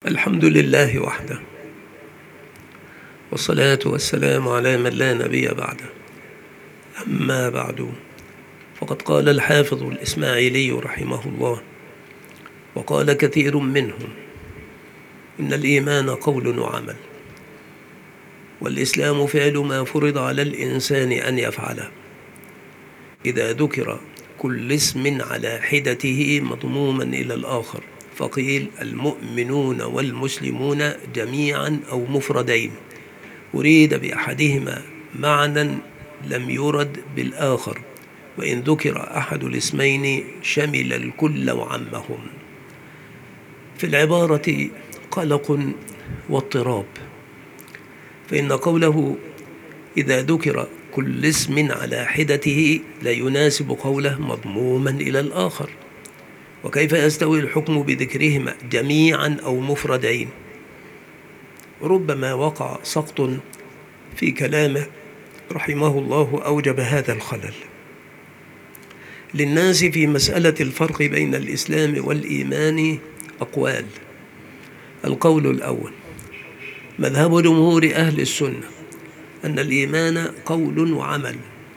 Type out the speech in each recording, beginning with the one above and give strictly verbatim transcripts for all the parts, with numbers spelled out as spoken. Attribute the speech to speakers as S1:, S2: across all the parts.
S1: الحمد لله وحده، والصلاة والسلام على من لا نبي بعده. أما بعد، فقد قال الحافظ الإسماعيلي رحمه الله، وقال كثير منهم: إن الإيمان قول وعمل، والإسلام فعل ما فرض على الإنسان أن يفعله. إذا ذكر كل اسم على حدته مضموما إلى الآخر، فقيل المؤمنون والمسلمون جميعا أو مفردين، أريد بأحدهما معنى لم يرد بالآخر، وإن ذكر أحد الاسمين شمل الكل وعمهم. في العبارة قلق واضطراب، فإن قوله إذا ذكر كل اسم على حدته لا يناسب قوله مضموما إلى الآخر، وكيف يستوي الحكم بذكرهما جميعا أو مفردين؟ ربما وقع سقط في كلامه رحمه الله أوجب هذا الخلل. للناس في مسألة الفرق بين الإسلام والإيمان أقوال. القول الأول: مذهب جمهور أهل السنة أن الإيمان قول وعمل،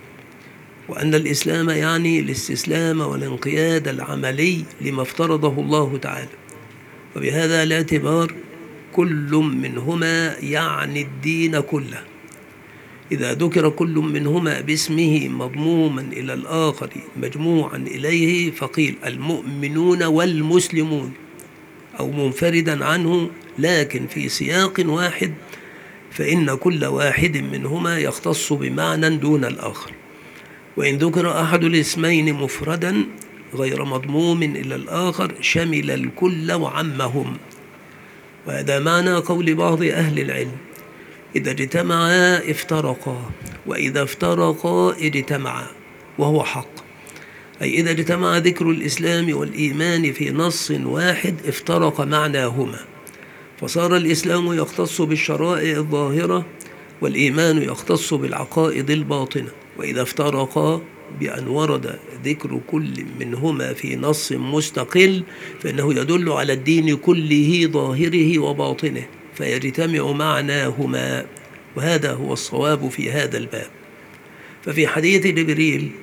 S1: وأن الإسلام يعني الاستسلام والانقياد العملي لما افترضه الله تعالى، وبهذا الاعتبار كل منهما يعني الدين كله. إذا ذكر كل منهما باسمه مضموما إلى الآخر مجموعا إليه، فقيل المؤمنون والمسلمون، أو منفردا عنه لكن في سياق واحد، فإن كل واحد منهما يختص بمعنى دون الآخر. وإن ذكر أحد الاسمين مفردا غير مضموم إلى الآخر شمل الكل وعمهم. وهذا معنى قول بعض أهل العلم: إذا اجتمعا افترقا، وإذا افترقا اجتمعا، وهو حق. أي إذا اجتمع ذكر الإسلام والإيمان في نص واحد افترق معناهما، فصار الإسلام يختص بالشرائع الظاهرة، والإيمان يختص بالعقائد الباطنة. وإذا افترقا بأن ورد ذكر كل منهما في نص مستقل، فإنه يدل على الدين كله ظاهره وباطنه، فيجتمع معناهما، وهذا هو الصواب في هذا الباب. ففي حديث جبريل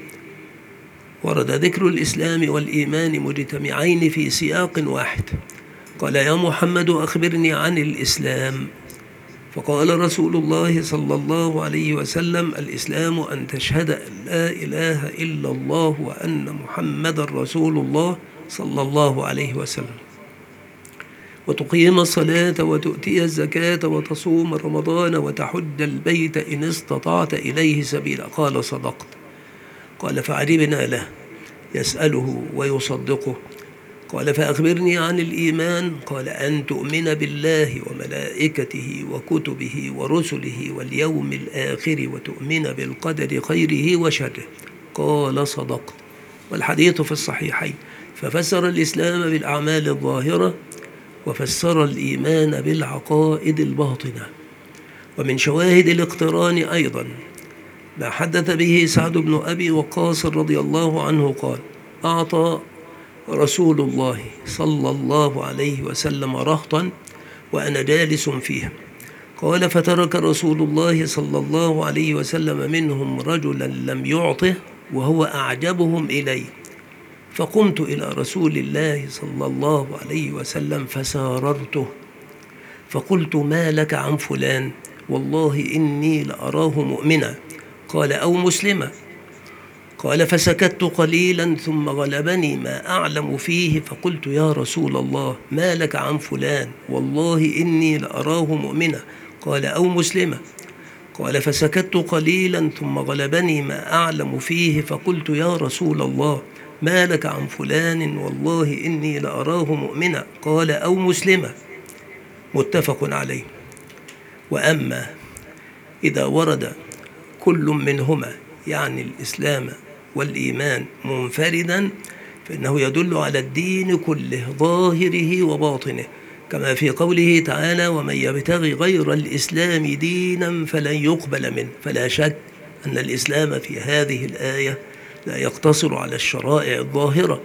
S1: ورد ذكر الإسلام والإيمان مجتمعين في سياق واحد. قال: يا محمد أخبرني عن الإسلام. فقال رسول الله صلى الله عليه وسلم: الإسلام أن تشهد أن لا إله إلا الله وأن محمد رسول الله صلى الله عليه وسلم، وتقيم الصلاة وتؤتي الزكاة وتصوم رمضان وتحج البيت إن استطعت إليه سبيلا. قال: صدقت. قال: فعجبنا له يسأله ويصدقه. قال: فأخبرني عن الإيمان. قال: أن تؤمن بالله وملائكته وكتبه ورسله واليوم الآخر وتؤمن بالقدر خيره وشره. قال: صدقت. والحديث في الصحيحين. ففسر الإسلام بالأعمال الظاهرة، وفسر الإيمان بالعقائد الباطنة. ومن شواهد الاقتران أيضا ما حدث به سعد بن أبي وقاص رضي الله عنه قال: أعطى رسول الله صلى الله عليه وسلم رهطا وأنا جالس فيها. قال: فترك رسول الله صلى الله عليه وسلم منهم رجلا لم يعطه وهو أعجبهم إليه، فقمت إلى رسول الله صلى الله عليه وسلم فساررته، فقلت: ما لك عن فلان؟ والله إني لأراه مؤمنا. قال: أو مسلما. قال: فسكت قليلا ثم غلبني ما أعلم فيه، فقلت: يا رسول الله ما لك عن فلان؟ والله إني لأراه مؤمنا. قال: أو مسلما. قال: فسكت قليلا ثم غلبني ما أعلم فيه، فقلت: يا رسول الله ما لك عن فلان؟ والله إني لأراه مؤمنا. قال: أو مسلما. متفق عليه. وأما إذا ورد كل منهما يعني الإسلام والإيمان منفردا، فإنه يدل على الدين كله ظاهره وباطنه، كما في قوله تعالى: ومن يبتغي غير الإسلام دينا فلن يقبل منه. فلا شك أن الإسلام في هذه الآية لا يقتصر على الشرائع الظاهرة،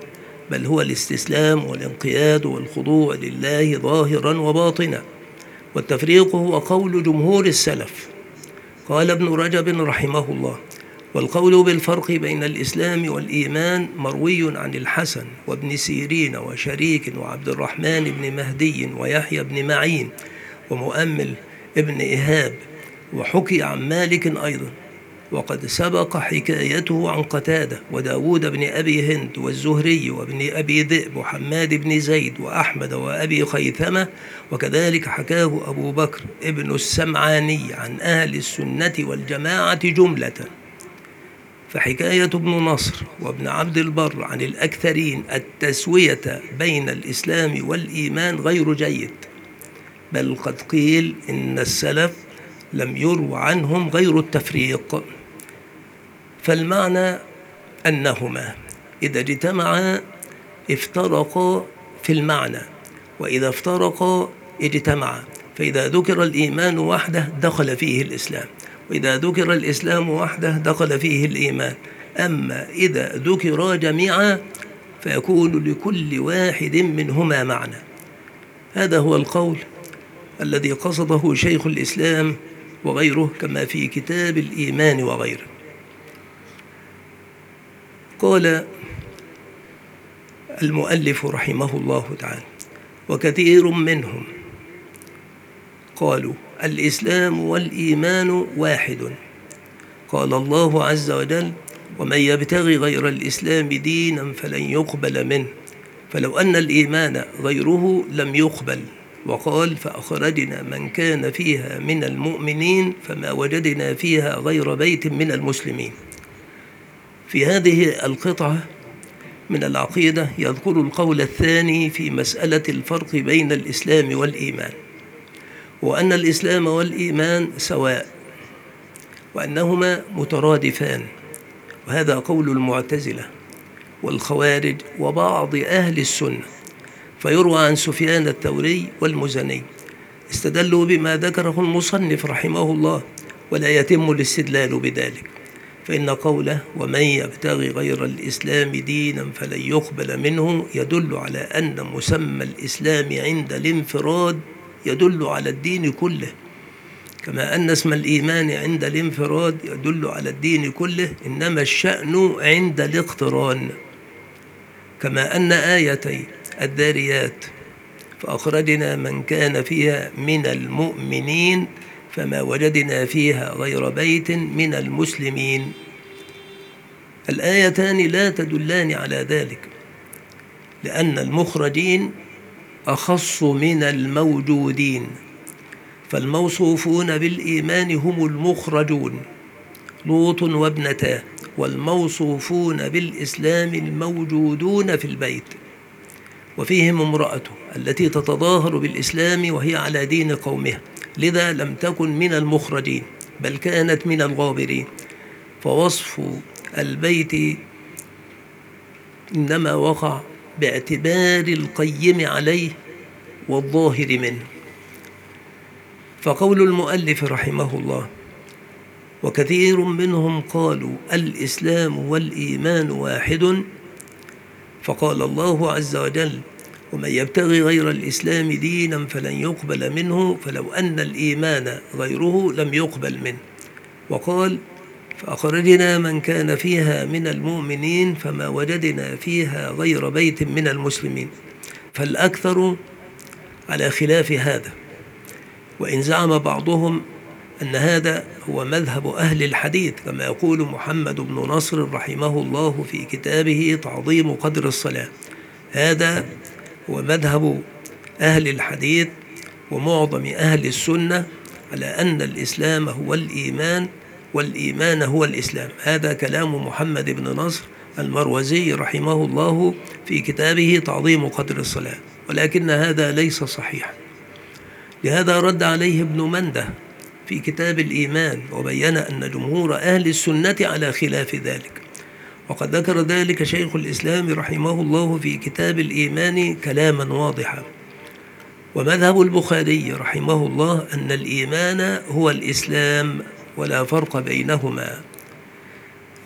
S1: بل هو الاستسلام والانقياد والخضوع لله ظاهرا وباطنا. والتفريق هو قول جمهور السلف. قال ابن رجب رحمه الله: والقول بالفرق بين الإسلام والإيمان مروي عن الحسن وابن سيرين وشريك وعبد الرحمن بن مهدي ويحيى بن معين ومؤمل ابن إيهاب، وحكي عن مالك أيضا، وقد سبق حكايته عن قتادة وداود بن أبي هند والزهري وابن أبي ذئب وحماد بن زيد وأحمد وأبي خيثمة، وكذلك حكاه أبو بكر ابن السمعاني عن أهل السنة والجماعة جملة. فحكاية ابن نصر وابن عبد البر عن الأكثرين التسوية بين الإسلام والإيمان غير جيد، بل قد قيل إن السلف لم يرو عنهم غير التفريق. فالمعنى أنهما إذا اجتمعا افترقا في المعنى، وإذا افترقا اجتمعا. فإذا ذكر الإيمان وحده دخل فيه الإسلام، وإذا ذكر الإسلام وحده دخل فيه الإيمان. أما إذا ذكرا جميعا فيكون لكل واحد منهما معنى. هذا هو القول الذي قصده شيخ الإسلام وغيره، كما في كتاب الإيمان وغيره. قال المؤلف رحمه الله تعالى: وكثير منهم قالوا الإسلام والإيمان واحد. قال الله عز وجل: ومن يبتغي غير الإسلام دينا فلن يقبل منه، فلو أن الإيمان غيره لم يقبل. وقال: فأخرجنا من كان فيها من المؤمنين فما وجدنا فيها غير بيت من المسلمين. في هذه القطعة من العقيدة يذكر القول الثاني في مسألة الفرق بين الإسلام والإيمان، وأن الإسلام والإيمان سواء، وأنهما مترادفان. وهذا قول المعتزلة والخوارج وبعض أهل السنة. فيروى عن سفيان الثوري والمزني استدلوا بما ذكره المصنف رحمه الله، ولا يتم الاستدلال بذلك، فإن قوله: ومن يبتغي غير الإسلام دينا فلن يقبل منه يدل على أن مسمى الإسلام عند الانفراد يدل على الدين كله، كما أن اسم الإيمان عند الانفراد يدل على الدين كله، إنما الشأن عند الاقتران. كما أن آيتي الذاريات فأخرجنا من كان فيها من المؤمنين فما وجدنا فيها غير بيت من المسلمين، الآيتان لا تدلان على ذلك، لأن المخرجين أخص من الموجودين. فالموصوفون بالإيمان هم المخرجون لوط وابنتاه، والموصوفون بالإسلام الموجودون في البيت، وفيهم امرأته التي تتظاهر بالإسلام وهي على دين قومها، لذا لم تكن من المخرجين بل كانت من الغابرين. فوصف البيت إنما وقع باعتبار القيم عليه والظاهر منه. فقول المؤلف رحمه الله: وكثير منهم قالوا الإسلام والإيمان واحد، فقال الله عز وجل: ومن يبتغي غير الإسلام دينا فلن يقبل منه، فلو أن الإيمان غيره لم يقبل منه. وقال: فأخرجنا من كان فيها من المؤمنين فما وجدنا فيها غير بيت من المسلمين. فالأكثر على خلاف هذا، وإن زعم بعضهم أن هذا هو مذهب أهل الحديث، كما يقول محمد بن نصر رحمه الله في كتابه تعظيم قدر الصلاة. هذا هو مذهب أهل الحديث ومعظم أهل السنة، على أن الإسلام هو الإيمان والإيمان هو الإسلام. هذا كلام محمد بن نصر المروزي رحمه الله في كتابه تعظيم قدر الصلاة، ولكن هذا ليس صحيحا. لهذا رد عليه ابن منده في كتاب الإيمان وبين أن جمهور أهل السنة على خلاف ذلك، وقد ذكر ذلك شيخ الإسلام رحمه الله في كتاب الإيمان كلاما واضحا. ومذهب البخاري رحمه الله أن الإيمان هو الإسلام ولا فرق بينهما،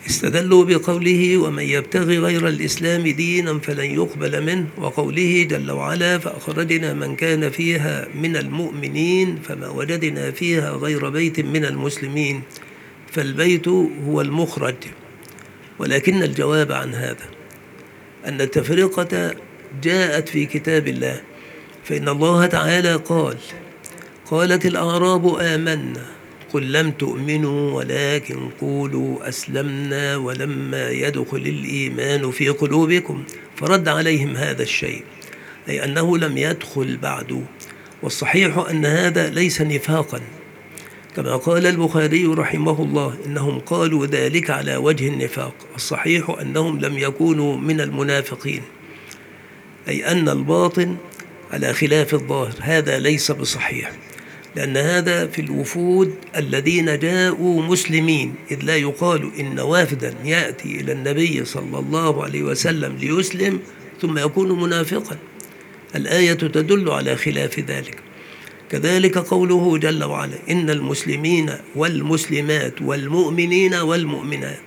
S1: استدلوا بقوله ومن يبتغي غير الإسلام دينا فلن يقبل منه، وقوله جل وعلا فأخرجنا من كان فيها من المؤمنين فما وجدنا فيها غير بيت من المسلمين، فالبيت هو المخرج. ولكن الجواب عن هذا أن التفرقة جاءت في كتاب الله، فإن الله تعالى قال قالت الأعراب آمنا قل لم تؤمنوا ولكن قولوا أسلمنا ولما يدخل الإيمان في قلوبكم، فرد عليهم هذا الشيء، أي أنه لم يدخل بعد. والصحيح أن هذا ليس نفاقا، كما قال البخاري رحمه الله إنهم قالوا ذلك على وجه النفاق. الصحيح أنهم لم يكونوا من المنافقين، أي أن الباطن على خلاف الظاهر، هذا ليس بصحيح، لأن هذا في الوفود الذين جاءوا مسلمين، إذ لا يقال إن وافدا يأتي إلى النبي صلى الله عليه وسلم ليسلم ثم يكون منافقا، الآية تدل على خلاف ذلك. كذلك قوله جل وعلا إن المسلمين والمسلمات والمؤمنين والمؤمنات،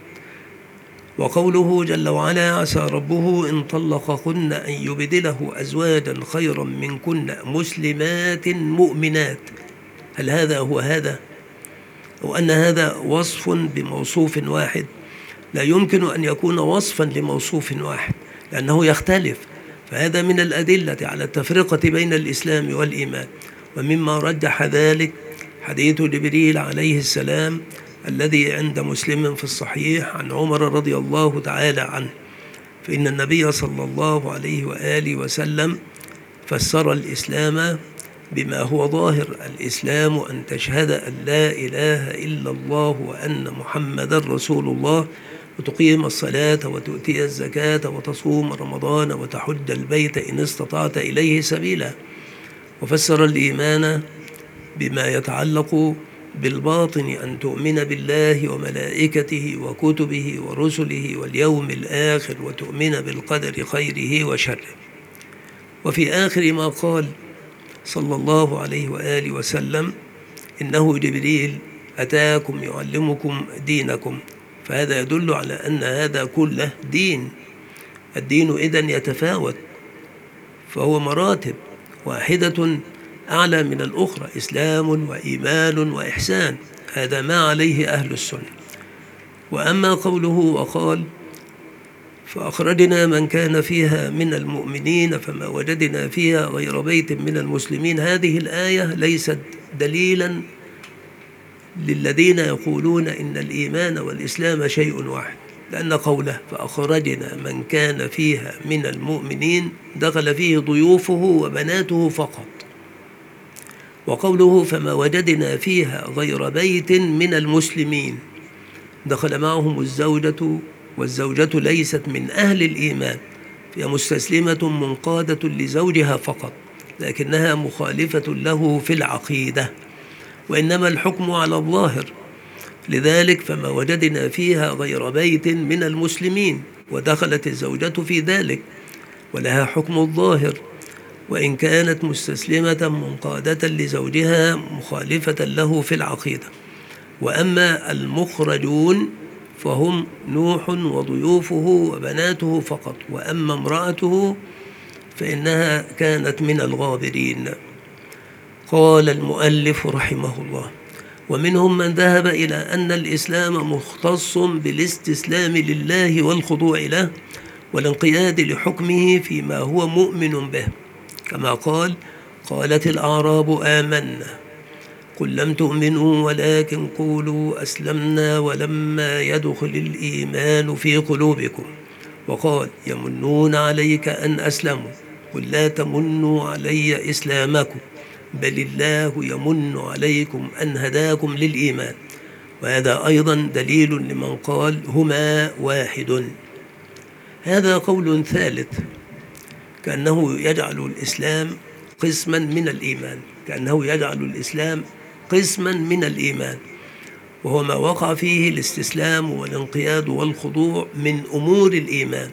S1: وقوله جل وعلا عسى ربه إن طلقكن أن يبدله أزواجا خيرا منكن مسلمات مؤمنات، هل هذا هو هذا؟ أو أن هذا وصف بموصوف واحد؟ لا يمكن أن يكون وصفا لموصوف واحد لأنه يختلف، فهذا من الأدلة على التفرقة بين الإسلام والإيمان. ومما رجح ذلك حديث جبريل عليه السلام الذي عند مسلم في الصحيح عن عمر رضي الله تعالى عنه، فإن النبي صلى الله عليه وآله وسلم فسر الإسلام بما هو ظاهر الإسلام أن تشهد أن لا إله إلا الله وأن محمدا رسول الله، وتقيم الصلاة وتؤتي الزكاة وتصوم رمضان وتحج البيت إن استطعت إليه سبيلا. وفسر الإيمان بما يتعلق بالباطن أن تؤمن بالله وملائكته وكتبه ورسله واليوم الآخر وتؤمن بالقدر خيره وشره. وفي آخر ما قال صلى الله عليه وآله وسلم إنه جبريل أتاكم يعلمكم دينكم، فهذا يدل على أن هذا كله دين. الدين إذن يتفاوت، فهو مراتب واحدة أعلى من الأخرى، إسلام وإيمان وإحسان، هذا ما عليه أهل السنة. وأما قوله وقال فأخرجنا من كان فيها من المؤمنين فما وجدنا فيها غير بيت من المسلمين، هذه الآية ليست دليلا للذين يقولون إن الإيمان والإسلام شيء واحد، لأن قوله فأخرجنا من كان فيها من المؤمنين دخل فيه ضيوفه وبناته فقط، وقوله فما وجدنا فيها غير بيت من المسلمين دخل معهم الزوجة، والزوجة ليست من أهل الإيمان، فهي مستسلمة منقادة لزوجها فقط، لكنها مخالفة له في العقيدة، وإنما الحكم على الظاهر. لذلك فما وجدنا فيها غير بيت من المسلمين، ودخلت الزوجة في ذلك ولها حكم الظاهر، وإن كانت مستسلمة منقادة لزوجها مخالفة له في العقيدة. وأما المخرجون فهم نوح وضيوفه وبناته فقط، وأما امرأته فإنها كانت من الغابرين. قال المؤلف رحمه الله ومنهم من ذهب إلى أن الإسلام مختص بالاستسلام لله والخضوع له والانقياد لحكمه فيما هو مؤمن به، كما قال قالت الأعراب آمنا قل لم تؤمنوا ولكن قولوا أسلمنا ولما يدخل الإيمان في قلوبكم، وقال يمنون عليك أن أسلموا قل لا تمنوا علي إسلامكم بل الله يمن عليكم أن هداكم للإيمان. وهذا أيضا دليل لمن قال هما واحد. هذا قول ثالث كأنه يجعل الإسلام قسما من الإيمان، كأنه يجعل الإسلام قسما من الإيمان، وهو ما وقع فيه الاستسلام والانقياد والخضوع من أمور الإيمان.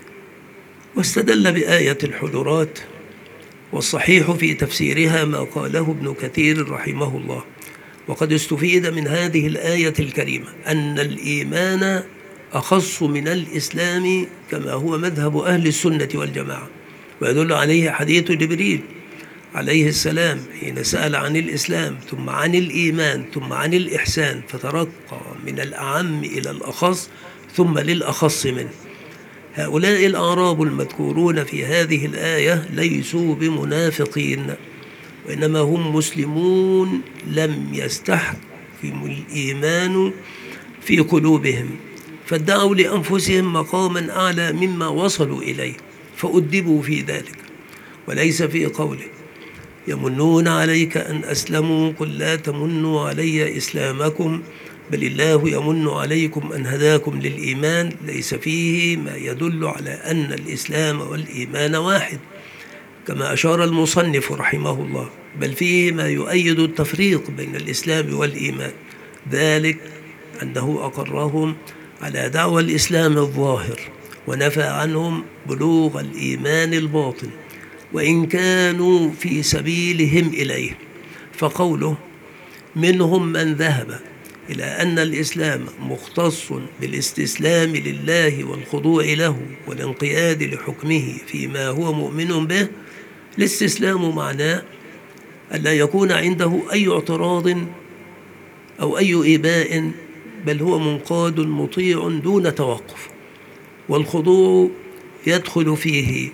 S1: واستدل بآية الحجرات، والصحيح في تفسيرها ما قاله ابن كثير رحمه الله. وقد استفيد من هذه الآية الكريمة أن الإيمان أخص من الإسلام كما هو مذهب أهل السنة والجماعة، ويدل عليه حديث جبريل عليه السلام حين سأل عن الإسلام ثم عن الإيمان ثم عن الإحسان، فترقى من الأعم إلى الأخص ثم للأخص منه. هؤلاء الأعراب المذكورون في هذه الآية ليسوا بمنافقين، وإنما هم مسلمون لم يستحكم الإيمان في قلوبهم، فادعوا لأنفسهم مقاما أعلى مما وصلوا إليه فأدبوا في ذلك. وليس في قوله يمنون عليك أن أسلموا قل لا تمنوا علي إسلامكم بل الله يمن عليكم أن هداكم للإيمان، ليس فيه ما يدل على أن الإسلام والإيمان واحد كما أشار المصنف رحمه الله، بل فيه ما يؤيد التفريق بين الإسلام والإيمان، ذلك أنه أقرهم على دعوى الإسلام الظاهر ونفى عنهم بلوغ الإيمان الباطن وإن كانوا في سبيلهم إليه. فقوله منهم من ذهب إلى أن الإسلام مختص بالاستسلام لله والخضوع له والانقياد لحكمه فيما هو مؤمن به، الاستسلام معناه ألا يكون عنده أي اعتراض أو أي إباء، بل هو منقاد مطيع دون توقف، والخضوع يدخل فيه.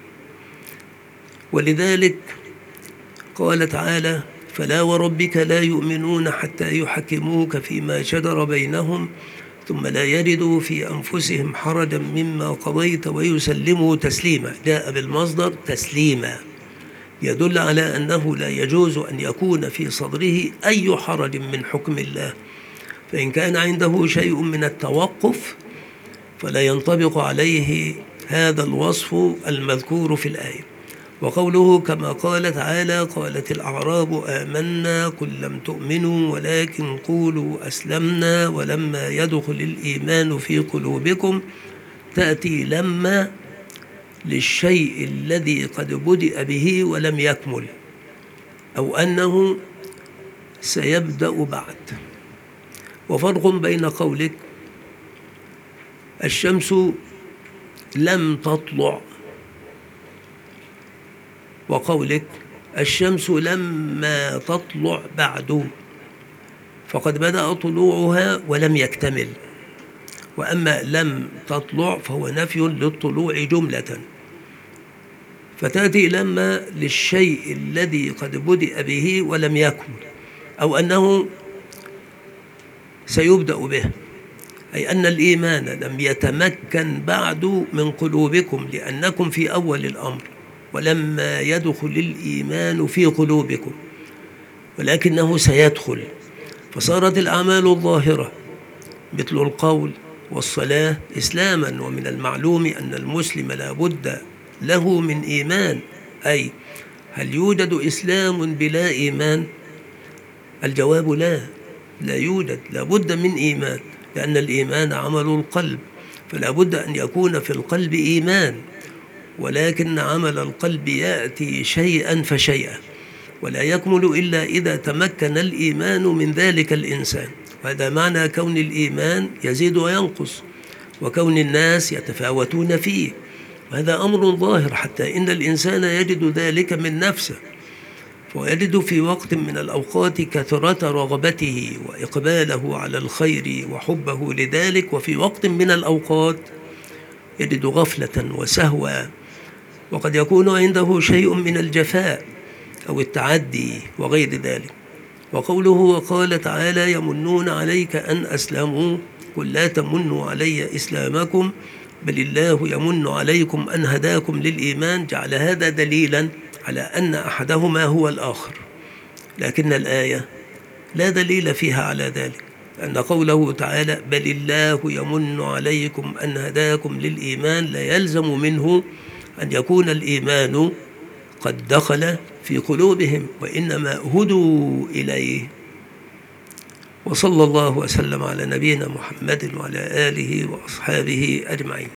S1: ولذلك قال تعالى فلا وربك لا يؤمنون حتى يحكموك فيما شجر بينهم ثم لا يجدوا في أنفسهم حرجا مما قضيت ويسلموا تسليما. جاء بالمصدر تسليما يدل على أنه لا يجوز أن يكون في صدره أي حرج من حكم الله، فإن كان عنده شيء من التوقف فلا ينطبق عليه هذا الوصف المذكور في الآية. وقوله كما قال تعالى قالت الأعراب آمنا قل لم تؤمنوا ولكن قولوا أسلمنا ولما يدخل الإيمان في قلوبكم، تأتي لما للشيء الذي قد بدأ به ولم يكمل أو أنه سيبدأ بعد. وفرق بين قولك الشمس لم تطلع وقولك الشمس لما تطلع بعد، فقد بدأ طلوعها ولم يكتمل، وأما لم تطلع فهو نفي للطلوع جملة، فتأتي لما للشيء الذي قد بدأ به ولم يكمل أو أنه سيبدأ به، أي أن الإيمان لم يتمكن بعد من قلوبكم لأنكم في أول الأمر ولما يدخل الإيمان في قلوبكم، ولكنه سيدخل. فصارت الأعمال الظاهرة مثل القول والصلاة إسلاما، ومن المعلوم أن المسلم لا بد له من إيمان، أي هل يوجد إسلام بلا إيمان؟ الجواب لا، لا يوجد، لا بد من إيمان، لأن الإيمان عمل القلب، فلا بد أن يكون في القلب إيمان، ولكن عمل القلب يأتي شيئا فشيئا ولا يكمل إلا إذا تمكن الإيمان من ذلك الإنسان. وهذا معنى كون الإيمان يزيد وينقص وكون الناس يتفاوتون فيه، وهذا أمر ظاهر حتى إن الإنسان يجد ذلك من نفسه، ويجد في وقت من الأوقات كثرة رغبته وإقباله على الخير وحبه لذلك، وفي وقت من الأوقات يجد غفلة وسهوة، وقد يكون عنده شيء من الجفاء أو التعدي وغير ذلك. وقوله وقال تعالى يمنون عليك أن أسلموا قل لا تمنوا علي إسلامكم بل الله يمن عليكم أن هداكم للإيمان، جعل هذا دليلا على أن أحدهما هو الآخر، لكن الآية لا دليل فيها على ذلك، لأن قوله تعالى بل الله يمن عليكم أن هداكم للإيمان لا يلزم منه أن يكون الإيمان قد دخل في قلوبهم، وإنما هدوا إليه. وصلى الله وسلم على نبينا محمد وعلى آله وأصحابه أجمعين.